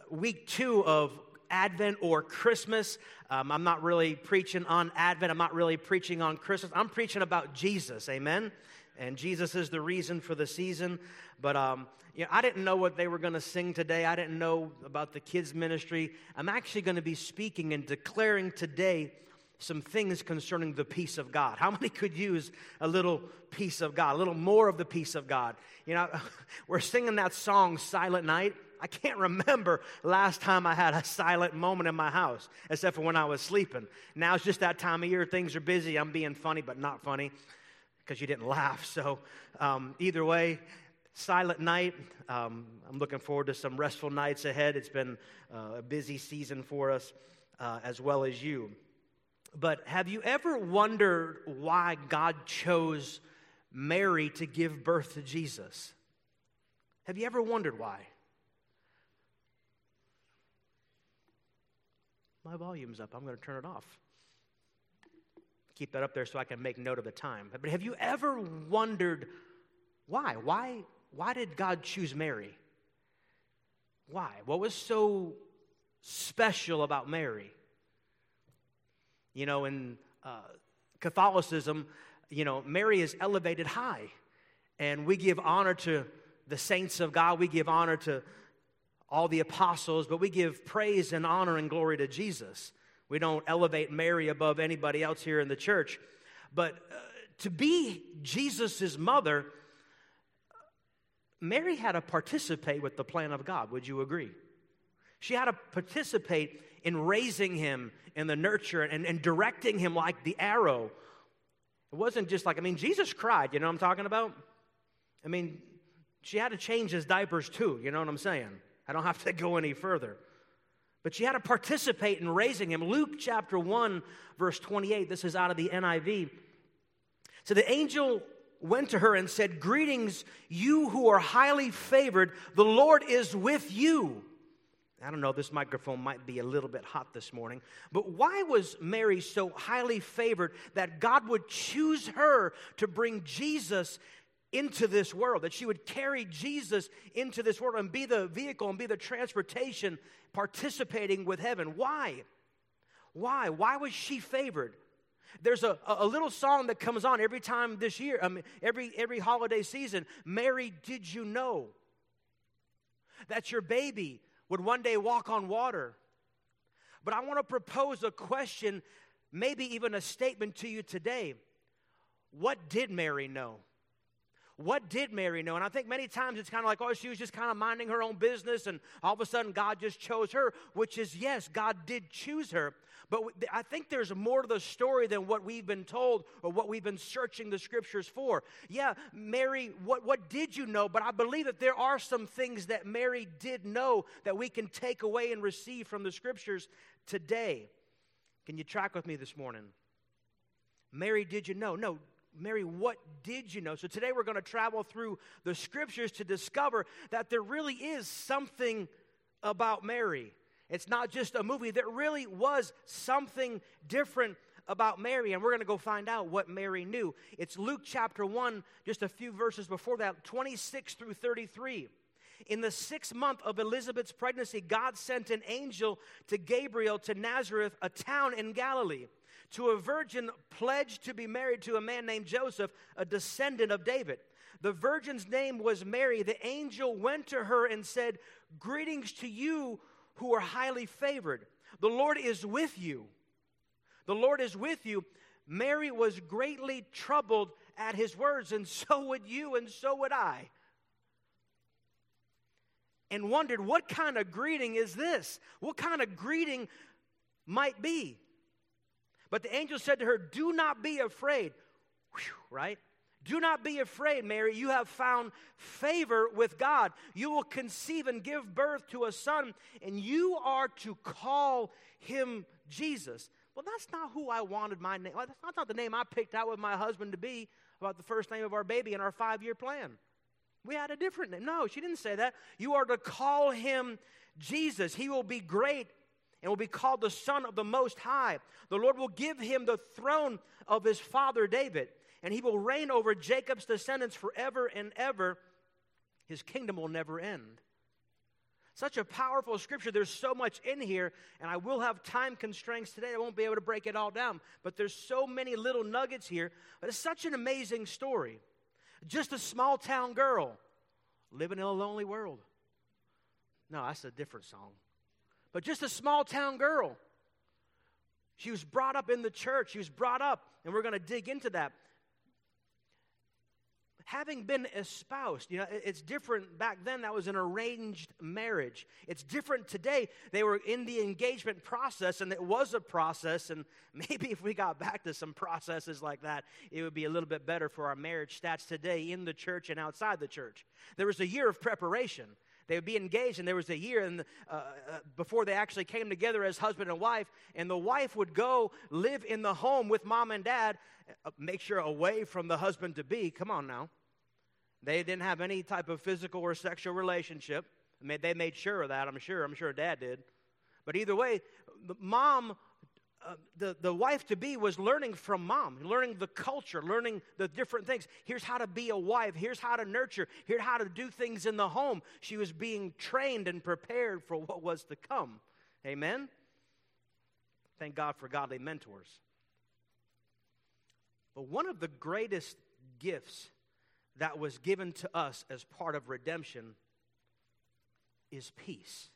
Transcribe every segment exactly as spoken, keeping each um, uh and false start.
week two of Advent or Christmas. Um, I'm not really preaching on Advent. I'm not really preaching on Christmas. I'm preaching about Jesus, amen? And Jesus is the reason for the season. But um, you know, I didn't know what they were going to sing today. I didn't know about the kids' ministry. I'm actually going to be speaking and declaring today some things concerning the peace of God. How many could use a little peace of God, a little more of the peace of God? You know, we're singing that song, Silent Night. I can't remember last time I had a silent moment in my house, except for when I was sleeping. Now it's just that time of year. Things are busy. I'm being funny, but not funny because you didn't laugh. So um, either way, Silent Night. Um, I'm looking forward to some restful nights ahead. It's been uh, a busy season for us uh, as well as you. But have you ever wondered why God chose Mary to give birth to Jesus? Have you ever wondered why? My volume's up. I'm going to turn it off. Keep that up there so I can make note of the time. But have you ever wondered why? Why, why did God choose Mary? Why? What was so special about Mary? You know, in uh, Catholicism, you know, Mary is elevated high. And we give honor to the saints of God. We give honor to all the apostles. But we give praise and honor and glory to Jesus. We don't elevate Mary above anybody else here in the church. But uh, to be Jesus' mother, Mary had to participate with the plan of God. Would you agree? She had to participate in raising him in the nurture and, and directing him like the arrow. It wasn't just like, I mean, Jesus cried, you know what I'm talking about? I mean, she had to change his diapers too, you know what I'm saying? I don't have to go any further. But she had to participate in raising him. Luke chapter one, verse twenty-eight, this is out of the N I V. So the angel went to her and said, "Greetings, you who are highly favored, the Lord is with you." I don't know, this microphone might be a little bit hot this morning, but why was Mary so highly favored that God would choose her to bring Jesus into this world, that she would carry Jesus into this world and be the vehicle and be the transportation participating with heaven? Why? Why? Why was she favored? There's a, a little song that comes on every time this year, I mean, every, every holiday season. Mary, did you know that your baby would one day walk on water? But I want to propose a question, maybe even a statement to you today. What did Mary know? What did Mary know? And I think many times it's kind of like, oh, she was just kind of minding her own business, and all of a sudden God just chose her, which is, yes, God did choose her. But I think there's more to the story than what we've been told or what we've been searching the Scriptures for. Yeah, Mary, what, what did you know? But I believe that there are some things that Mary did know that we can take away and receive from the Scriptures today. Can you track with me this morning? Mary, did you know? No. Mary, what did you know? So today we're going to travel through the Scriptures to discover that there really is something about Mary. It's not just a movie. There really was something different about Mary, and we're going to go find out what Mary knew. It's Luke chapter one, just a few verses before that, twenty-six through thirty-three. In the sixth month of Elizabeth's pregnancy, God sent an angel to Gabriel to Nazareth, a town in Galilee, to a virgin pledged to be married to a man named Joseph, a descendant of David. The virgin's name was Mary. The angel went to her and said, "Greetings to you who are highly favored. The Lord is with you." The Lord is with you. Mary was greatly troubled at his words, and so would you, and so would I. And wondered, what kind of greeting is this? What kind of greeting might be? But the angel said to her, "Do not be afraid." Whew, right? "Do not be afraid, Mary. You have found favor with God. You will conceive and give birth to a son, and you are to call him Jesus." Well, that's not who I wanted my name. That's not, not the name I picked out with my husband to be about the first name of our baby in our five-year plan. We had a different name. No, she didn't say that. You are to call him Jesus. He will be great and will be called the Son of the Most High. The Lord will give him the throne of his father David, and he will reign over Jacob's descendants forever and ever. His kingdom will never end. Such a powerful scripture. There's so much in here, and I will have time constraints today. I won't be able to break it all down, but there's so many little nuggets here. But it's such an amazing story. Just a small town girl living in a lonely world. No, that's a different song. But just a small town girl. She was brought up in the church. She was brought up, and we're going to dig into that. Having been espoused, you know, it's different back then. That was an arranged marriage. It's different today. They were in the engagement process, and it was a process, and maybe if we got back to some processes like that, it would be a little bit better for our marriage stats today in the church and outside the church. There was a year of preparation. They would be engaged, and there was a year and, uh, uh, before they actually came together as husband and wife, and the wife would go live in the home with mom and dad, uh, make sure away from the husband-to-be. Come on now. They didn't have any type of physical or sexual relationship. I mean, they made sure of that, I'm sure. I'm sure dad did. But either way, the mom, uh, the, the wife-to-be was learning from mom, learning the culture, learning the different things. Here's how to be a wife. Here's how to nurture. Here's how to do things in the home. She was being trained and prepared for what was to come. Amen? Thank God for godly mentors. But one of the greatest gifts that was given to us as part of redemption is peace.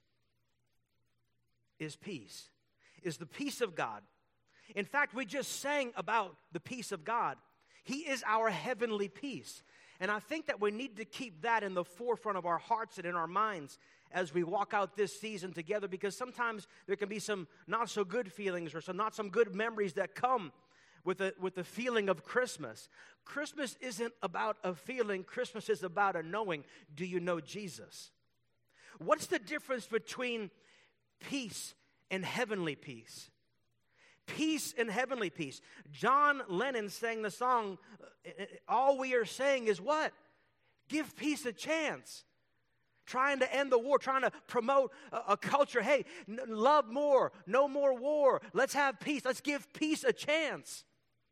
Is peace. Is the peace of God. In fact, we just sang about the peace of God. He is our heavenly peace. And I think that we need to keep that in the forefront of our hearts and in our minds as we walk out this season together, because sometimes there can be some not so good feelings or some not some good memories that come with the, with the feeling of Christmas. Christmas isn't about a feeling. Christmas is about a knowing. Do you know Jesus? What's the difference between peace and heavenly peace? Peace and heavenly peace. John Lennon sang the song, all we are saying is what? Give peace a chance. Trying to end the war, trying to promote a, a culture. Hey, n- love more, no more war. Let's have peace. Let's give peace a chance.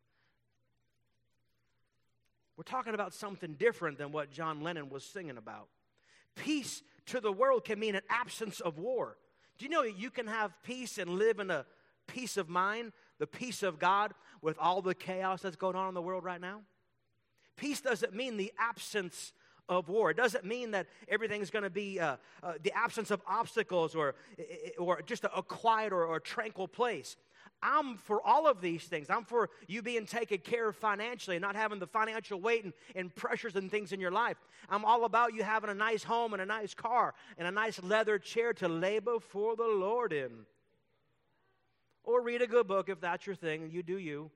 We're talking about something different than what John Lennon was singing about. Peace to the world can mean an absence of war. Do you know you can have peace and live in a peace of mind, the peace of God, with all the chaos that's going on in the world right now? Peace doesn't mean the absence of war. It doesn't mean that everything's going to be uh, uh, the absence of obstacles or, or just a, a quiet or, or a tranquil place. I'm for all of these things. I'm for you being taken care of financially and not having the financial weight and, and pressures and things in your life. I'm all about you having a nice home and a nice car and a nice leather chair to lay before the Lord in. Or read a good book if that's your thing. You do you.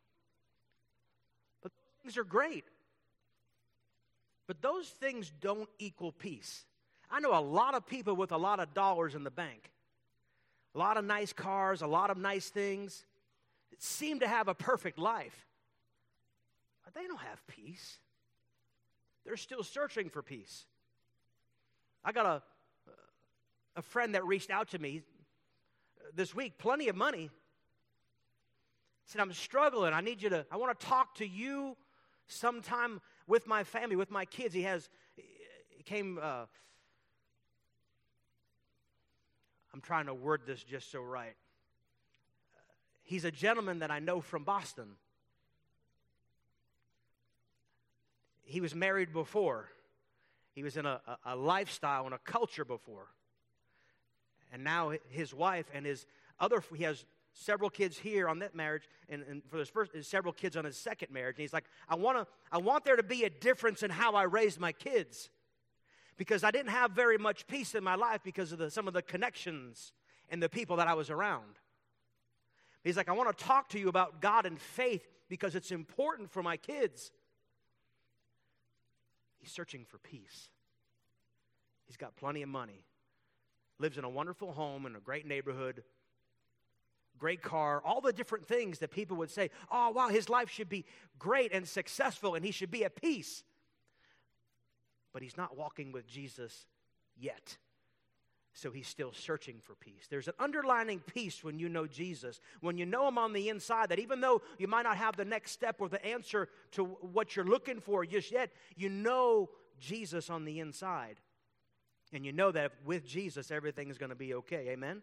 But those things are great. But those things don't equal peace. I know a lot of people with a lot of dollars in the bank. A lot of nice cars, a lot of nice things, that seem to have a perfect life. But they don't have peace. They're still searching for peace. I got a, a friend that reached out to me this week, plenty of money. He said, I'm struggling. I need you to, I want to talk to you sometime with my family, with my kids. He has, he came, uh, I'm trying to word this just so right. Uh, he's a gentleman that I know from Boston. He was married before. He was in a, a, a lifestyle and a culture before. And now his wife and his other, he has several kids here on that marriage, and, and for his first, several kids on his second marriage. And he's like, I want to, I want there to be a difference in how I raise my kids. Because I didn't have very much peace in my life because of the, some of the connections and the people that I was around. He's like, I want to talk to you about God and faith because it's important for my kids. He's searching for peace. He's got plenty of money. Lives in a wonderful home in a great neighborhood. Great car. All the different things that people would say, oh, wow, his life should be great and successful and he should be at peace. But he's not walking with Jesus yet. So he's still searching for peace. There's an underlying peace when you know Jesus. When you know him on the inside, that even though you might not have the next step or the answer to what you're looking for just yet, you know Jesus on the inside. And you know that with Jesus, everything is going to be okay. Amen?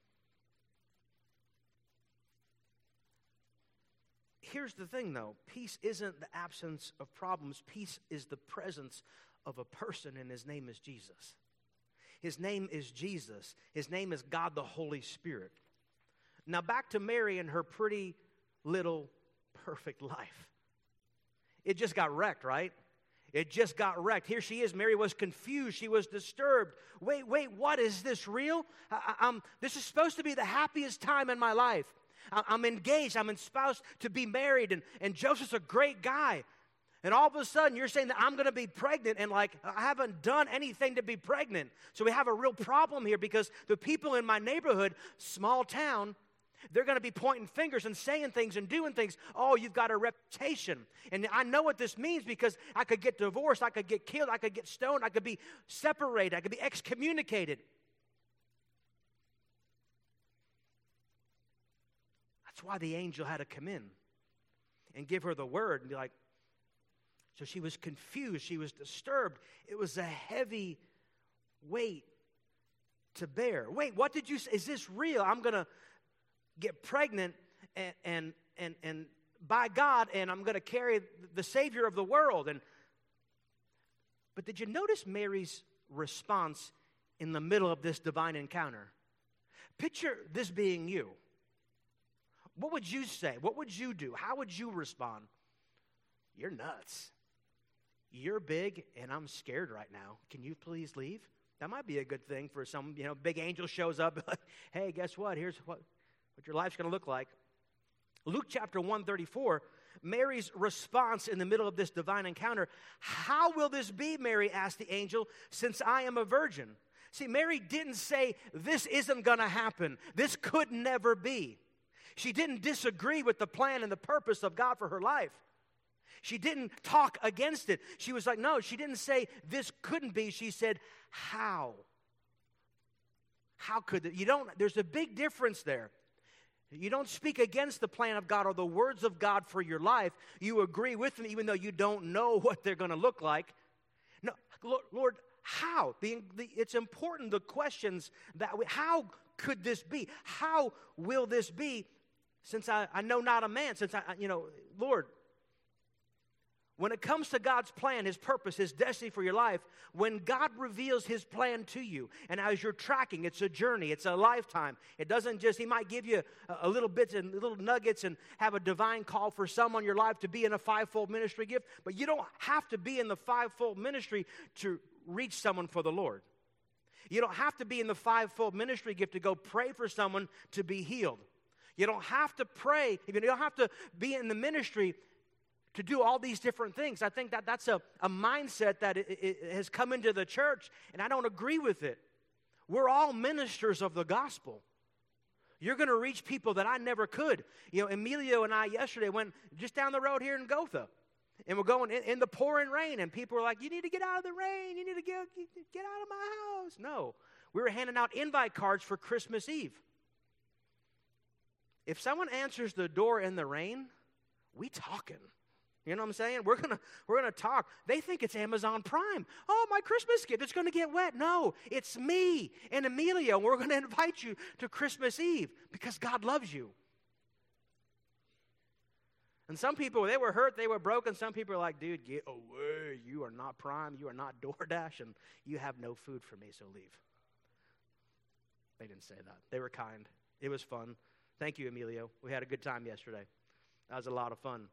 Here's the thing, though. Peace isn't the absence of problems. Peace is the presence of a person, and his name is Jesus. His name is Jesus. His name is God the Holy Spirit. Now, back to Mary and her pretty little perfect life. It just got wrecked, right? It just got wrecked. Here she is. Mary was confused. She was disturbed. Wait, wait, what? Is this real? I, I, I'm, this is supposed to be the happiest time in my life. I, I'm engaged. I'm espoused to be married, and, and Joseph's a great guy. And all of a sudden, you're saying that I'm going to be pregnant, and like, I haven't done anything to be pregnant. So we have a real problem here, because the people in my neighborhood, small town, they're going to be pointing fingers and saying things and doing things. Oh, you've got a reputation. And I know what this means, because I could get divorced, I could get killed, I could get stoned, I could be separated, I could be excommunicated. That's why the angel had to come in and give her the word and be like, so she was confused, she was disturbed. It was a heavy weight to bear. Wait, what did you say? Is this real? I'm going to get pregnant and, and and and by God, and I'm going to carry the Savior of the world. And but did you notice Mary's response in the middle of this divine encounter? Picture this being you. What would you say? What would you do? How would you respond? You're nuts. You're big, and I'm scared right now. Can you please leave? That might be a good thing for some, you know, big angel shows up. Like, hey, guess what? Here's what, what your life's going to look like. Luke chapter one thirty-four, Mary's response in the middle of this divine encounter. How will this be, Mary asked the angel, since I am a virgin? See, Mary didn't say, this isn't going to happen. This could never be. She didn't disagree with the plan and the purpose of God for her life. She didn't talk against it. She was like, no, she didn't say this couldn't be. She said, how? How could it? You don't, there's a big difference there. You don't speak against the plan of God or the words of God for your life. You agree with them even though you don't know what they're going to look like. No, Lord, Lord how? The, the, it's important, the questions that we, how could this be? How will this be? Since I, I know not a man, since I, you know, Lord, when it comes to God's plan, His purpose, His destiny for your life, when God reveals His plan to you, and as you're tracking, it's a journey, it's a lifetime. It doesn't just, He might give you a, a little bits and little nuggets and have a divine call for some on your life to be in a fivefold ministry gift, but you don't have to be in the fivefold ministry to reach someone for the Lord. You don't have to be in the fivefold ministry gift to go pray for someone to be healed. You don't have to pray, you don't have to be in the ministry to do all these different things. I think that that's a, a mindset that it, it has come into the church, and I don't agree with it. We're all ministers of the gospel. You're going to reach people that I never could. You know, Emilio and I yesterday went just down the road here in Gotha, and we're going in, in the pouring rain, and people were like, you need to get out of the rain. You need to get, get out of my house. No. We were handing out invite cards for Christmas Eve. If someone answers the door in the rain, we talking. You know what I'm saying? We're gonna we're gonna talk. They think it's Amazon Prime. Oh, my Christmas gift, it's gonna get wet. No, it's me and Emilio. We're gonna invite you to Christmas Eve because God loves you. And some people, they were hurt, they were broken. Some people are like, dude, get away. You are not Prime, you are not DoorDash, and you have no food for me, so leave. They didn't say that. They were kind. It was fun. Thank you, Emilio. We had a good time yesterday. That was a lot of fun.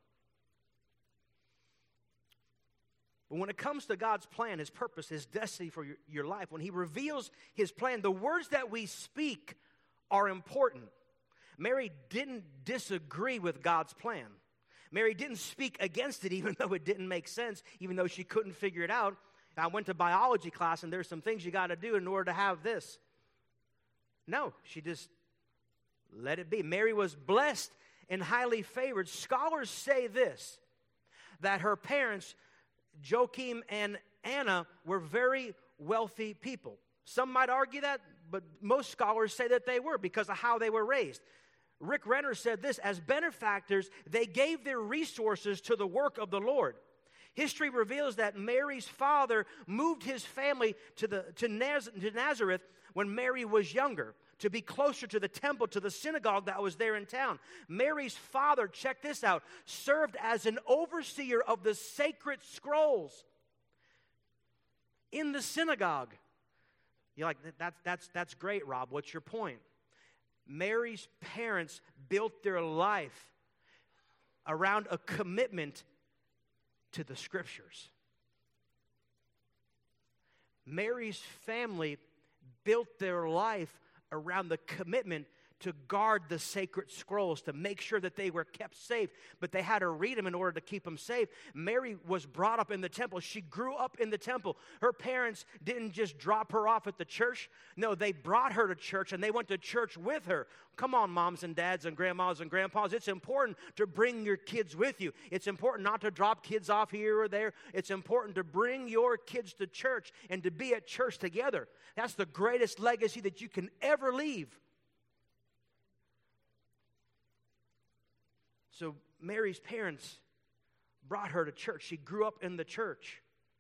But when it comes to God's plan, His purpose, His destiny for your, your life, when He reveals His plan, the words that we speak are important. Mary didn't disagree with God's plan. Mary didn't speak against it, even though it didn't make sense, even though she couldn't figure it out. I went to biology class, and there's some things you got to do in order to have this. No, she just let it be. Mary was blessed and highly favored. Scholars say this, that her parents, Joachim and Anna, were very wealthy people. Some might argue that, but most scholars say that they were because of how they were raised. Rick Renner said this, as benefactors, they gave their resources to the work of the Lord. History reveals that Mary's father moved his family to, the, to, Naz, to Nazareth when Mary was younger, to be closer to the temple, to the synagogue that was there in town. Mary's father, check this out, served as an overseer of the sacred scrolls in the synagogue. You're like, that's, that's, that's great, Rob. What's your point? Mary's parents built their life around a commitment to the Scriptures. Mary's family built their life around the commitment to guard the sacred scrolls, to make sure that they were kept safe, but they had to read them in order to keep them safe. Mary was brought up in the temple. She grew up in the temple. Her parents didn't just drop her off at the church. No, they brought her to church, and they went to church with her. Come on, moms and dads and grandmas and grandpas. It's important to bring your kids with you. It's important not to drop kids off here or there. It's important to bring your kids to church and to be at church together. That's the greatest legacy that you can ever leave. So Mary's parents brought her to church. She grew up in the church.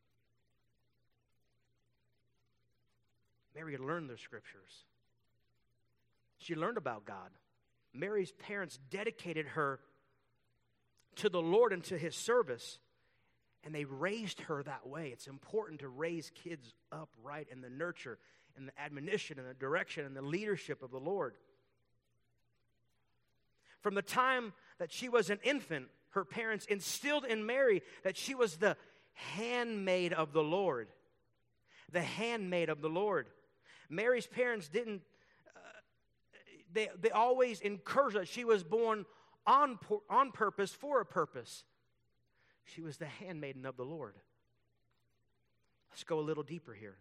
Mary had learned the Scriptures. She learned about God. Mary's parents dedicated her to the Lord and to His service, and they raised her that way. It's important to raise kids up right in the nurture and the admonition and the direction and the leadership of the Lord. From the time that she was an infant, her parents instilled in Mary that she was the handmaid of the Lord. The handmaid of the Lord. Mary's parents didn't, uh, they, they always encouraged her. She was born on, on purpose for a purpose. She was the handmaiden of the Lord. Let's go a little deeper here.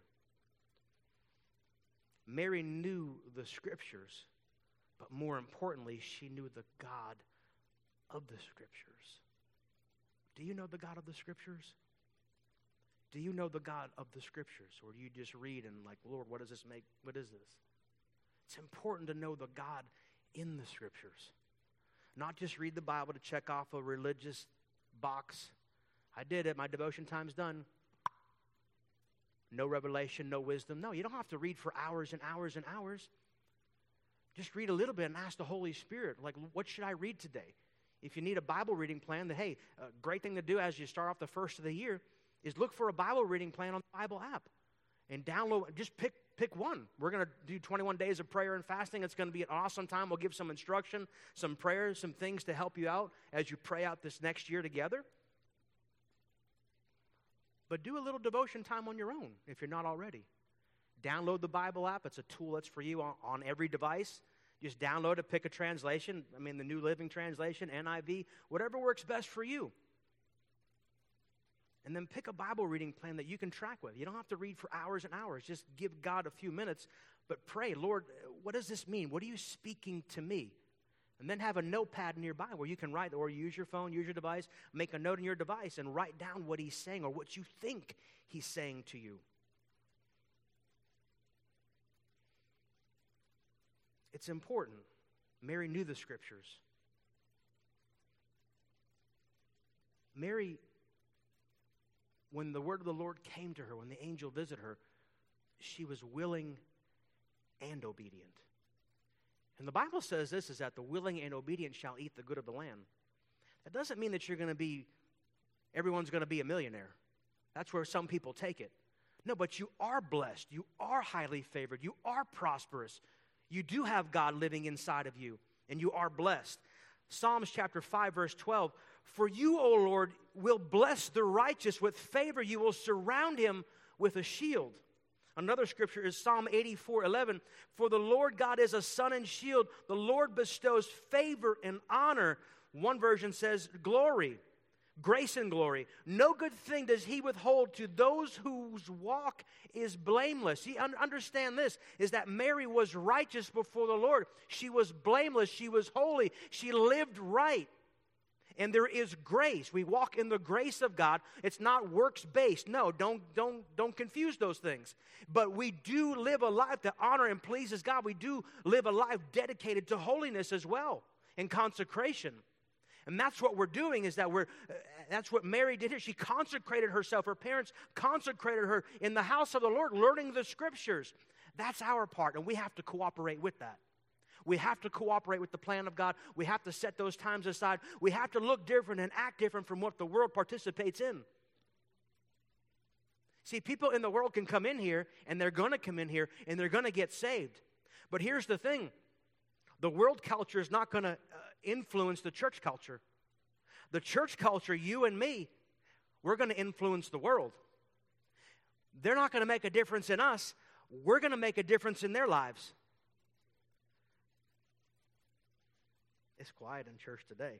Mary knew the Scriptures. But more importantly, she knew the God of the Scriptures. Do you know the God of the Scriptures? Do you know the God of the Scriptures? Or do you just read and like, Lord, what does this make? What is this? It's important to know the God in the Scriptures. Not just read the Bible to check off a religious box. I did it. My devotion time's done. No revelation, no wisdom. No, you don't have to read for hours and hours and hours. Just read a little bit and ask the Holy Spirit, like, what should I read today? If you need a Bible reading plan, then hey, a great thing to do as you start off the first of the year is look for a Bible reading plan on the Bible app and download, just pick pick one. We're going to do twenty-one days of prayer and fasting. It's going to be an awesome time. We'll give some instruction, some prayers, some things to help you out as you pray out this next year together. But do a little devotion time on your own if you're not already. Download the Bible app. It's a tool that's for you on, on every device. Just download it, pick a translation. I mean, the New Living Translation, N I V, whatever works best for you. And then pick a Bible reading plan that you can track with. You don't have to read for hours and hours. Just give God a few minutes, but pray, Lord, what does this mean? What are you speaking to me? And then have a notepad nearby where you can write, or use your phone, use your device, make a note in your device and write down what He's saying or what you think He's saying to you. It's important. Mary knew the Scriptures. Mary, when the word of the Lord came to her, when the angel visited her, she was willing and obedient. And the Bible says this, is that the willing and obedient shall eat the good of the land. That doesn't mean that you're going to be, everyone's going to be a millionaire. That's where some people take it. No, but you are blessed. You are highly favored. You are prosperous. You do have God living inside of you, and you are blessed. Psalms chapter five, verse twelve, for you, O Lord, will bless the righteous with favor. You will surround him with a shield. Another scripture is Psalm eighty-four, eleven, for the Lord God is a sun and shield. The Lord bestows favor and honor. One version says glory, grace and glory. No good thing does He withhold to those whose walk is blameless. See, un- understand this, is that Mary was righteous before the Lord. She was blameless. She was holy. She lived right. And there is grace. We walk in the grace of God. It's not works-based. No, don't, don't, don't confuse those things. But we do live a life that honor and pleases God. We do live a life dedicated to holiness as well and consecration. And that's what we're doing, is that we're, uh, that's what Mary did here. She consecrated herself. Her parents consecrated her in the house of the Lord, learning the Scriptures. That's our part, and we have to cooperate with that. We have to cooperate with the plan of God. We have to set those times aside. We have to look different and act different from what the world participates in. See, people in the world can come in here, and they're going to come in here, and they're going to get saved. But here's the thing. The world culture is not going to uh, influence the church culture. The church culture, you and me, we're going to influence the world. They're not going to make a difference in us. We're going to make a difference in their lives. It's quiet in church today.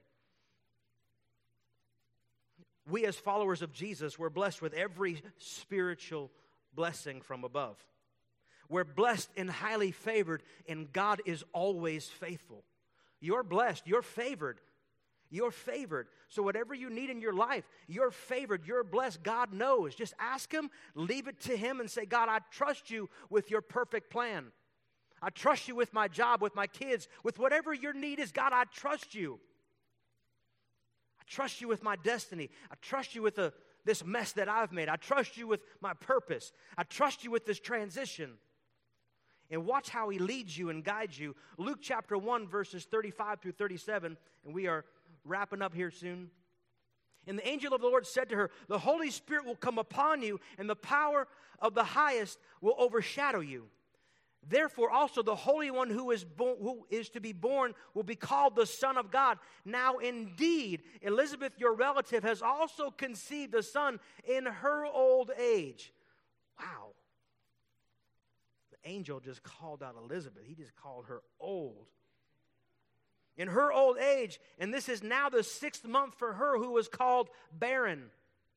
We as followers of Jesus, we're blessed with every spiritual blessing from above. We're blessed and highly favored, and God is always faithful. You're blessed. You're favored. You're favored. So whatever you need in your life, you're favored. You're blessed. God knows. Just ask Him, leave it to Him, and say, God, I trust you with your perfect plan. I trust you with my job, with my kids, with whatever your need is. God, I trust you. I trust you with my destiny. I trust you with the, this mess that I've made. I trust you with my purpose. I trust you with this transition. And watch how He leads you and guides you. Luke chapter one, verses thirty-five through thirty-seven, and we are wrapping up here soon. And the angel of the Lord said to her, the Holy Spirit will come upon you, and the power of the highest will overshadow you. Therefore also the Holy One who is, bo- who is to be born will be called the Son of God. Now indeed, Elizabeth, your relative, has also conceived a son in her old age. Wow. The angel just called out Elizabeth. He just called her old. In her old age, and this is now the sixth month for her who was called barren.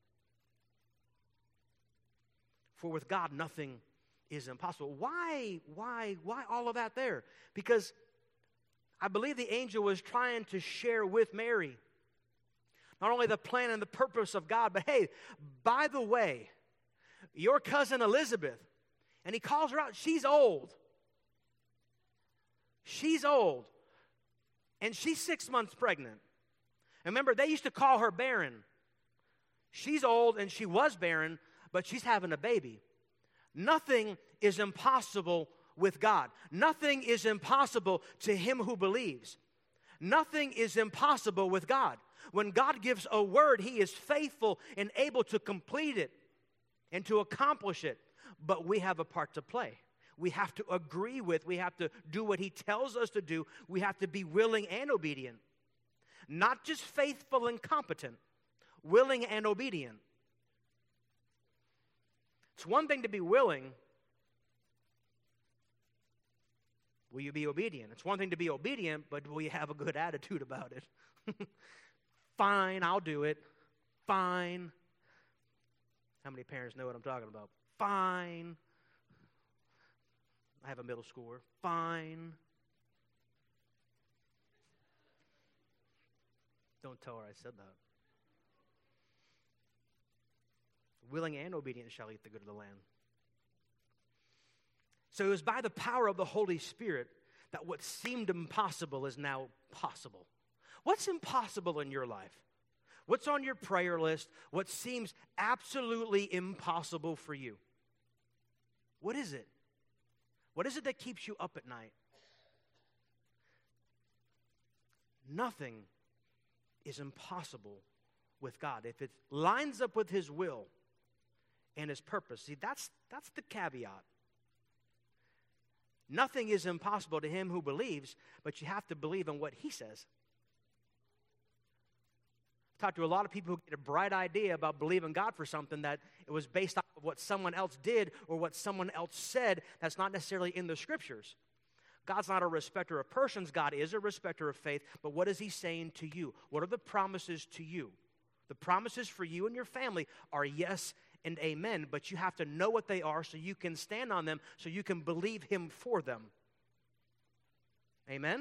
For with God nothing is impossible. Why, why, why all of that there? Because I believe the angel was trying to share with Mary not only the plan and the purpose of God, but hey, by the way, your cousin Elizabeth, and he calls her out, she's old. She's old. And she's six months pregnant. And remember, they used to call her barren. She's old and she was barren, but she's having a baby. Nothing is impossible with God. Nothing is impossible to him who believes. Nothing is impossible with God. When God gives a word, He is faithful and able to complete it and to accomplish it. But we have a part to play. We have to agree with, we have to do what He tells us to do. We have to be willing and obedient. Not just faithful and competent, willing and obedient. It's one thing to be willing. Will you be obedient? It's one thing to be obedient, but will you have a good attitude about it? Fine, I'll do it. Fine. How many parents know what I'm talking about? Fine. I have a middle schooler. Fine. Don't tell her I said that. Willing and obedient shall eat the good of the land. So it was by the power of the Holy Spirit that what seemed impossible is now possible. What's impossible in your life? What's on your prayer list? What seems absolutely impossible for you? What is it? What is it that keeps you up at night? Nothing is impossible with God. If it lines up with His will and His purpose. See, that's, that's the caveat. Nothing is impossible to him who believes, but you have to believe in what He says. I've talked to a lot of people who get a bright idea about believing God for something that it was based off of what someone else did or what someone else said that's not necessarily in the Scriptures. God's not a respecter of persons. God is a respecter of faith. But what is He saying to you? What are the promises to you? The promises for you and your family are yes and amen, but you have to know what they are so you can stand on them, so you can believe Him for them. Amen?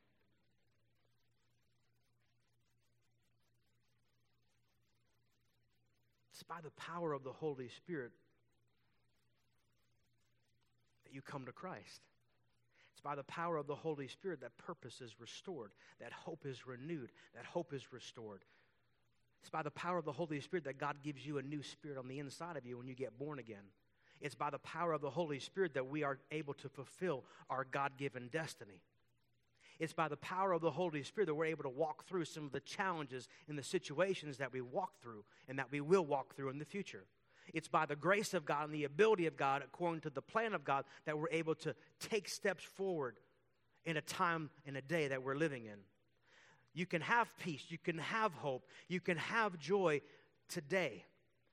It's by the power of the Holy Spirit that you come to Christ. It's by the power of the Holy Spirit that purpose is restored, that hope is renewed, that hope is restored. It's by the power of the Holy Spirit that God gives you a new spirit on the inside of you when you get born again. It's by the power of the Holy Spirit that we are able to fulfill our God-given destiny. It's by the power of the Holy Spirit that we're able to walk through some of the challenges and the situations that we walk through and that we will walk through in the future. It's by the grace of God and the ability of God, according to the plan of God, that we're able to take steps forward in a time and a day that we're living in. You can have peace. You can have hope. You can have joy today.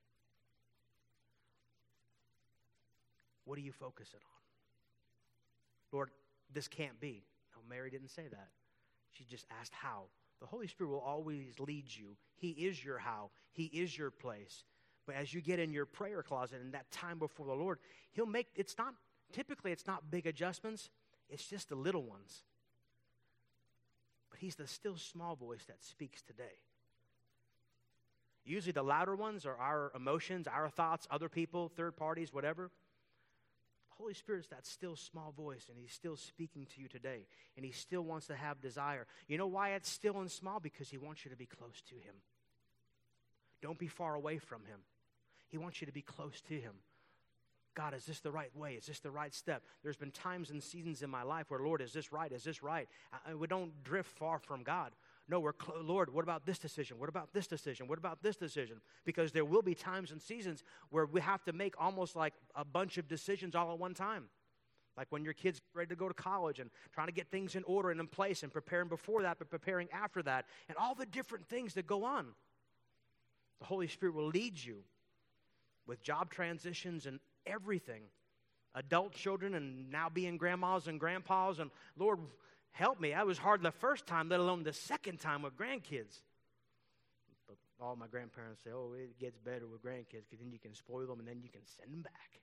What are you focusing on? Lord, this can't be. No, Mary didn't say that. She just asked how. The Holy Spirit will always lead you. He is your how. He is your place. But as you get in your prayer closet and that time before the Lord, He'll make, it's not, typically it's not big adjustments. It's just the little ones. But He's the still small voice that speaks today. Usually the louder ones are our emotions, our thoughts, other people, third parties, whatever. The Holy Spirit's that still small voice, and He's still speaking to you today. And He still wants to have desire. You know why it's still and small? Because He wants you to be close to Him. Don't be far away from Him. He wants you to be close to Him. God, is this the right way? Is this the right step? There's been times and seasons in my life where, Lord, is this right? Is this right? I, we don't drift far from God. No, we're, cl- Lord, what about this decision? What about this decision? What about this decision? Because there will be times and seasons where we have to make almost like a bunch of decisions all at one time. Like when your kid's ready to go to college and trying to get things in order and in place and preparing before that, but preparing after that, and all the different things that go on. The Holy Spirit will lead you with job transitions and everything. Adult children and now being grandmas and grandpas. And Lord, help me. That was hard the first time, let alone the second time with grandkids. But all my grandparents say, oh, it gets better with grandkids because then you can spoil them and then you can send them back.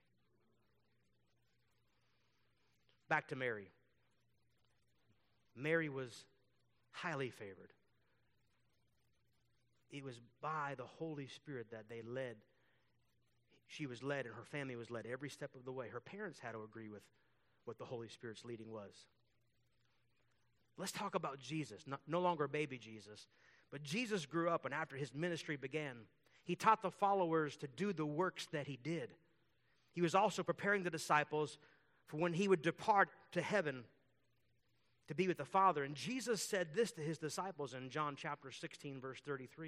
Back to Mary. Mary was highly favored. It was by the Holy Spirit that they led. She was led and her family was led every step of the way. Her parents had to agree with what the Holy Spirit's leading was. Let's talk about Jesus, no, no longer baby Jesus. But Jesus grew up, and after His ministry began, He taught the followers to do the works that He did. He was also preparing the disciples for when He would depart to heaven to be with the Father. And Jesus said this to His disciples in John chapter sixteen, verse thirty-three.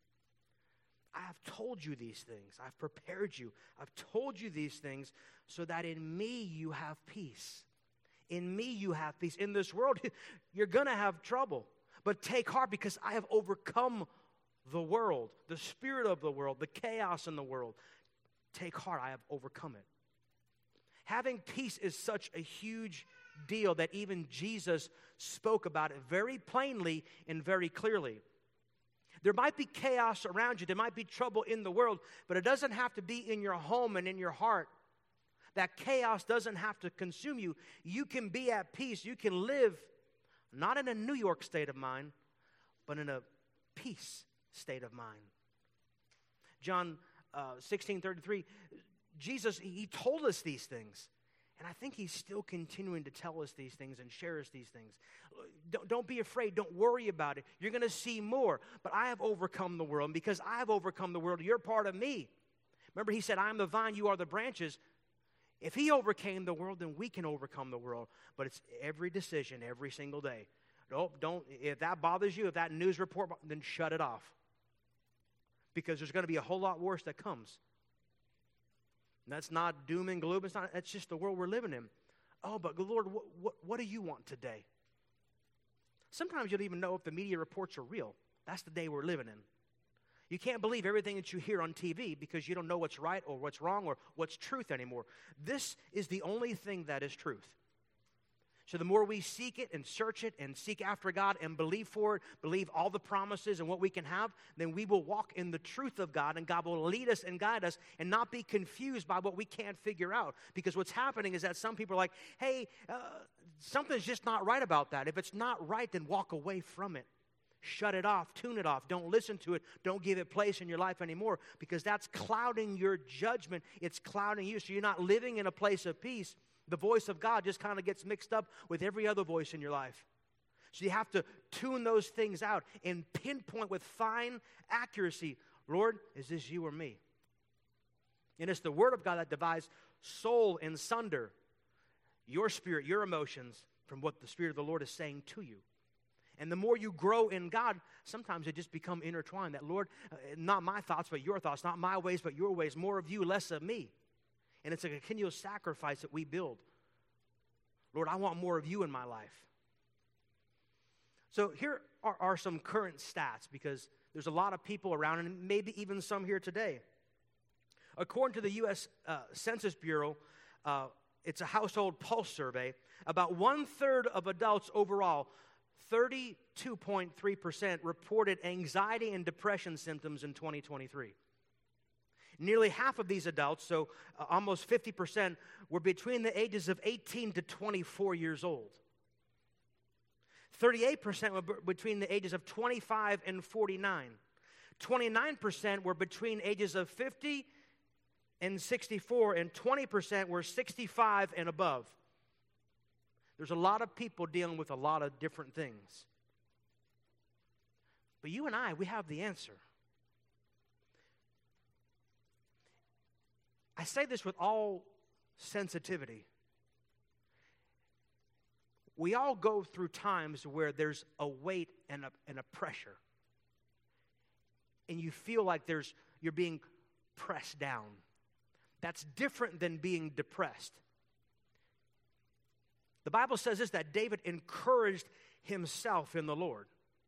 I have told you these things. I've prepared you. I've told you these things so that in me you have peace. In me you have peace. In this world, you're going to have trouble. But take heart because I have overcome the world, the spirit of the world, the chaos in the world. Take heart, I have overcome it. Having peace is such a huge deal that even Jesus spoke about it very plainly and very clearly. There might be chaos around you. There might be trouble in the world, but it doesn't have to be in your home and in your heart. That chaos doesn't have to consume you. You can be at peace. You can live not in a New York state of mind, but in a peace state of mind. John uh, sixteen thirty-three, Jesus, He told us these things. And I think He's still continuing to tell us these things and share us these things. Don't, don't be afraid. Don't worry about it. You're going to see more. But I have overcome the world. And because I have overcome the world, you're part of me. Remember, He said, I am the vine, you are the branches. If He overcame the world, then we can overcome the world. But it's every decision, every single day. Don't, don't, if that bothers you, if that news report, then shut it off. Because there's going to be a whole lot worse that comes. And that's not doom and gloom. It's not. That's just the world we're living in. Oh, but Lord, what, what, what do you want today? Sometimes you don't even know if the media reports are real. That's the day we're living in. You can't believe everything that you hear on T V because you don't know what's right or what's wrong or what's truth anymore. This is the only thing that is truth. So the more we seek it and search it and seek after God and believe for it, believe all the promises and what we can have, then we will walk in the truth of God, and God will lead us and guide us and not be confused by what we can't figure out. Because what's happening is that some people are like, hey, uh, something's just not right about that. If it's not right, then walk away from it. Shut it off, tune it off. Don't listen to it. Don't give it place in your life anymore, because that's clouding your judgment. It's clouding you, so you're not living in a place of peace. The voice of God just kind of gets mixed up with every other voice in your life. So you have to tune those things out and pinpoint with fine accuracy, Lord, is this you or me? And it's the Word of God that divides soul in sunder, your spirit, your emotions, from what the Spirit of the Lord is saying to you. And the more you grow in God, sometimes it just become intertwined. That, Lord, uh, not my thoughts, but your thoughts. Not my ways, but your ways. More of you, less of me. And it's a continual sacrifice that we build. Lord, I want more of you in my life. So here are, are some current stats, because there's a lot of people around, and maybe even some here today. According to the U S Uh, Census Bureau, uh, it's a household pulse survey, about one-third of adults overall, thirty-two point three percent, reported anxiety and depression symptoms in twenty twenty-three. Nearly half of these adults, so uh, almost fifty percent, were between the ages of eighteen to twenty-four years old. thirty-eight percent were b- between the ages of twenty-five and forty-nine. twenty-nine percent were between ages of fifty and sixty-four, and twenty percent were sixty-five and above. There's a lot of people dealing with a lot of different things. But you and I, we have the answer. I say this with all sensitivity. We all go through times where there's a weight and a, and a pressure. And you feel like there's you're being pressed down. That's different than being depressed. The Bible says this, that David encouraged himself in the Lord.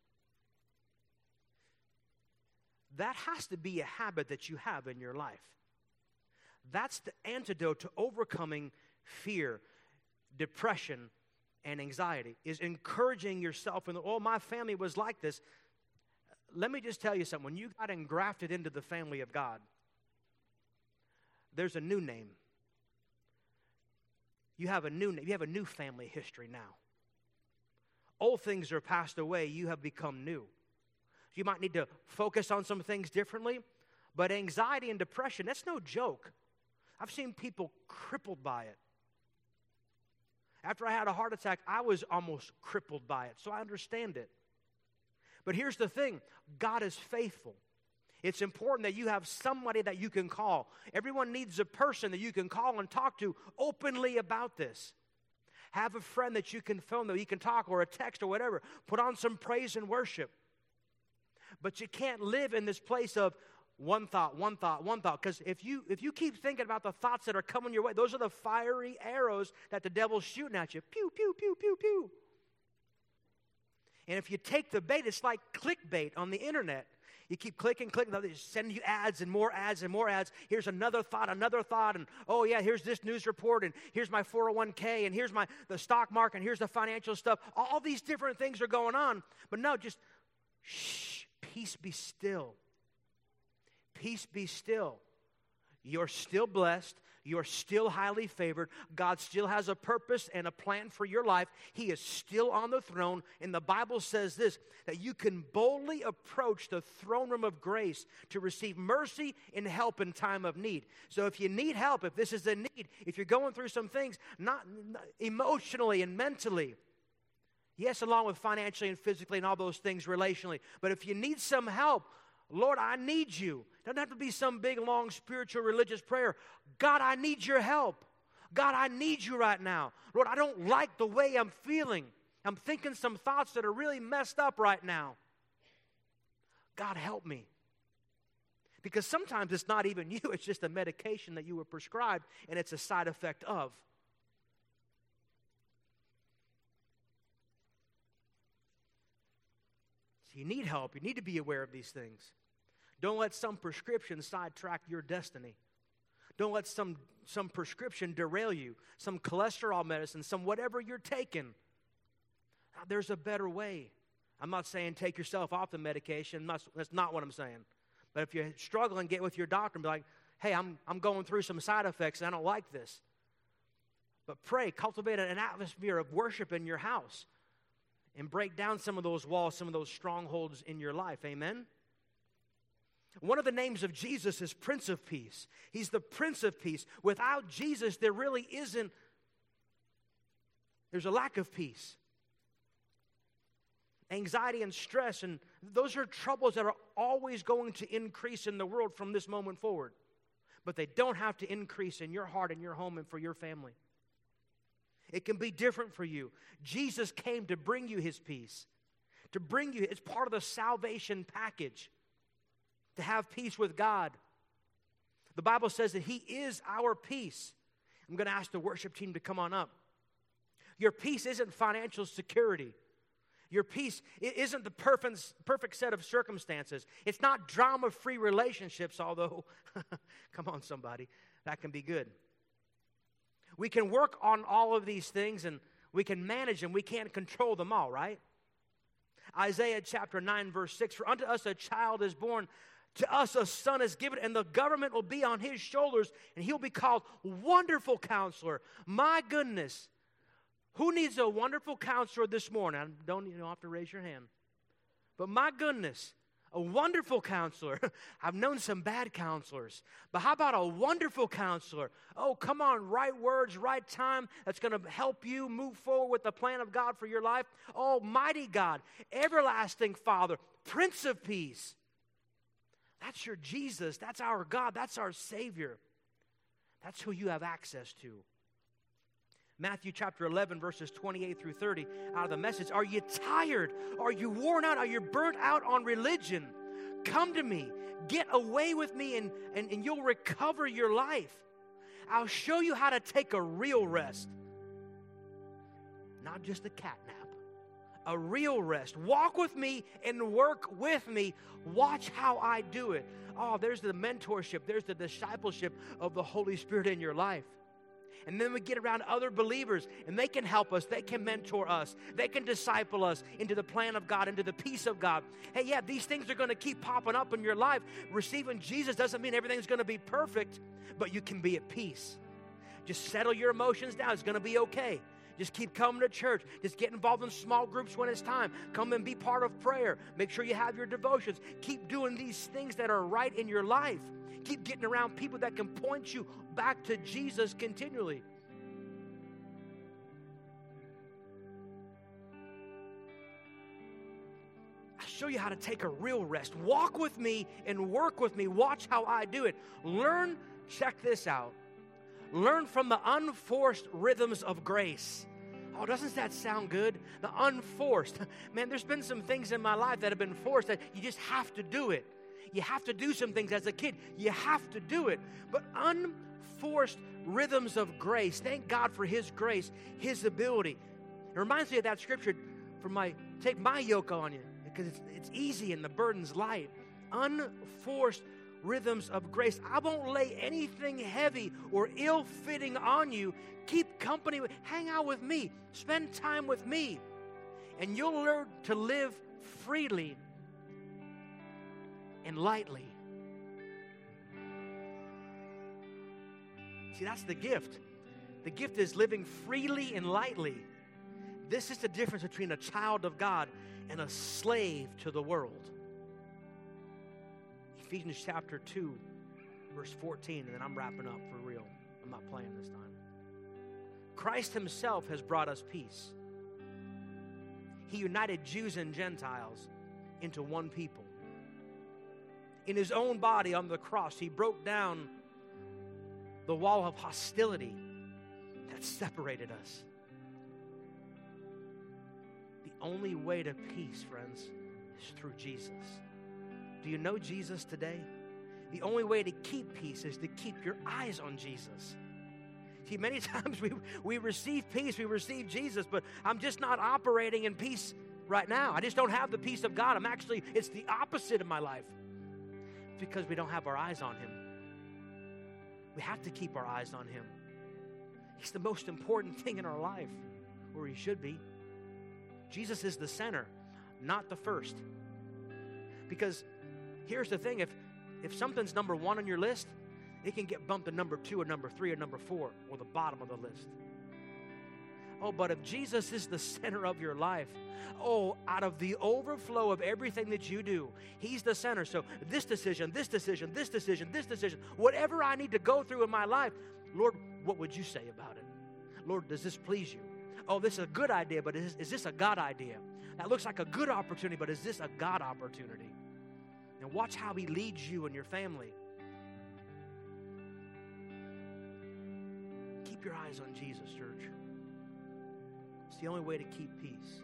That has to be a habit that you have in your life. That's the antidote to overcoming fear, depression, and anxiety, is encouraging yourself. And oh, my family was like this. Let me just tell you something. When you got engrafted into the family of God, there's a new name. You have a new name. You have a new family history now. Old things are passed away. You have become new. You might need to focus on some things differently, but anxiety and depression, that's no joke. I've seen people crippled by it. After I had a heart attack, I was almost crippled by it, so I understand it. But here's the thing, God is faithful. It's important that you have somebody that you can call. Everyone needs a person that you can call and talk to openly about this. Have a friend that you can phone, that you can talk, or a text or whatever. Put on some praise and worship. But you can't live in this place of one thought, one thought, one thought. Because if you if you keep thinking about the thoughts that are coming your way, those are the fiery arrows that the devil's shooting at you. Pew, pew, pew, pew, pew. And if you take the bait, it's like clickbait on the internet. You keep clicking, clicking, they send you ads and more ads and more ads. Here's another thought, another thought, and oh yeah, here's this news report, and here's my four oh one k, and here's my the stock market, and here's the financial stuff. All these different things are going on. But no, just shh, peace be still. Peace be still. You're still blessed. You're still highly favored. God still has a purpose and a plan for your life. He is still on the throne. And the Bible says this, that you can boldly approach the throne room of grace to receive mercy and help in time of need. So if you need help, if this is a need, if you're going through some things, not, not emotionally and mentally, yes, along with financially and physically and all those things relationally, but if you need some help, Lord, I need you. It doesn't have to be some big, long, spiritual, religious prayer. God, I need your help. God, I need you right now. Lord, I don't like the way I'm feeling. I'm thinking some thoughts that are really messed up right now. God, help me. Because sometimes it's not even you. It's just a medication that you were prescribed, and it's a side effect of. So you need help. You need to be aware of these things. Don't let some prescription sidetrack your destiny. Don't let some, some prescription derail you, some cholesterol medicine, some whatever you're taking. There's a better way. I'm not saying take yourself off the medication. That's, that's not what I'm saying. But if you're struggling, get with your doctor and be like, hey, I'm, I'm going through some side effects and I don't like this. But pray, cultivate an atmosphere of worship in your house and break down some of those walls, some of those strongholds in your life. Amen? One of the names of Jesus is Prince of Peace. He's the Prince of Peace. Without Jesus, there really isn't There's a lack of peace. Anxiety and stress, and those are troubles that are always going to increase in the world from this moment forward. But they don't have to increase in your heart and your home and for your family. It can be different for you. Jesus came to bring you his peace. To bring you, it's part of the salvation package. To have peace with God. The Bible says that he is our peace. I'm going to ask the worship team to come on up. Your peace isn't financial security. Your peace isn't the perfect, perfect set of circumstances. It's not drama-free relationships, although, come on somebody, that can be good. We can work on all of these things and we can manage them. We can't control them all, right? Isaiah chapter nine, verse six, for unto us a child is born, to us a son is given, and the government will be on his shoulders, and he'll be called Wonderful Counselor. My goodness. Who needs a wonderful counselor this morning? I don't, you don't have to raise your hand. But my goodness, a wonderful counselor. I've known some bad counselors. But how about a wonderful counselor? Oh, come on, right words, right time. That's going to help you move forward with the plan of God for your life. Almighty God, everlasting Father, Prince of Peace. That's your Jesus. That's our God. That's our Savior. That's who you have access to. Matthew chapter eleven, verses twenty-eight through thirty, out of the Message. Are you tired? Are you worn out? Are you burnt out on religion? Come to me. Get away with me and, and, and you'll recover your life. I'll show you how to take a real rest. Not just a cat nap. A real rest. Walk with me and work with me. Watch how I do it. Oh, there's the mentorship. There's the discipleship of the Holy Spirit in your life. And then we get around other believers, and they can help us. They can mentor us. They can disciple us into the plan of God, into the peace of God. Hey, yeah, these things are going to keep popping up in your life. Receiving Jesus doesn't mean everything's going to be perfect, but you can be at peace. Just settle your emotions down. It's going to be okay. Just keep coming to church. Just get involved in small groups when it's time. Come and be part of prayer. Make sure you have your devotions. Keep doing these things that are right in your life. Keep getting around people that can point you back to Jesus continually. I'll show you how to take a real rest. Walk with me and work with me. Watch how I do it. Learn, check this out. Learn from the unforced rhythms of grace. Oh, doesn't that sound good? The unforced. Man, there's been some things in my life that have been forced that you just have to do it. You have to do some things as a kid. You have to do it. But unforced rhythms of grace. Thank God for his grace, his ability. It reminds me of that scripture from my, take my yoke on you because it's, it's easy and the burden's light. Unforced rhythms of grace. I won't lay anything heavy or ill-fitting on you. Keep company. With, hang out with me. Spend time with me. And you'll learn to live freely and lightly. See, that's the gift. The gift is living freely and lightly. This is the difference between a child of God and a slave to the world. Ephesians chapter two, verse fourteen, and then I'm wrapping up for real. I'm not playing this time. Christ himself has brought us peace. He united Jews and Gentiles into one people. In his own body on the cross, he broke down the wall of hostility that separated us. The only way to peace, friends, is through Jesus. Do you know Jesus today? The only way to keep peace is to keep your eyes on Jesus. See, many times we, we receive peace, we receive Jesus, but I'm just not operating in peace right now. I just don't have the peace of God. I'm actually, it's the opposite of my life. It's because we don't have our eyes on him. We have to keep our eyes on him. He's the most important thing in our life, or he should be. Jesus is the center, not the first. Because here's the thing, if, if something's number one on your list, it can get bumped to number two or number three or number four or the bottom of the list. Oh, but if Jesus is the center of your life, oh, out of the overflow of everything that you do, he's the center. So this decision, this decision, this decision, this decision, whatever I need to go through in my life, Lord, what would you say about it? Lord, does this please you? oh, this is a good idea, but is, is this a God idea? That looks like a good opportunity, but is this a God opportunity? And watch how He leads you and your family. Keep your eyes on Jesus, church. It's the only way to keep peace.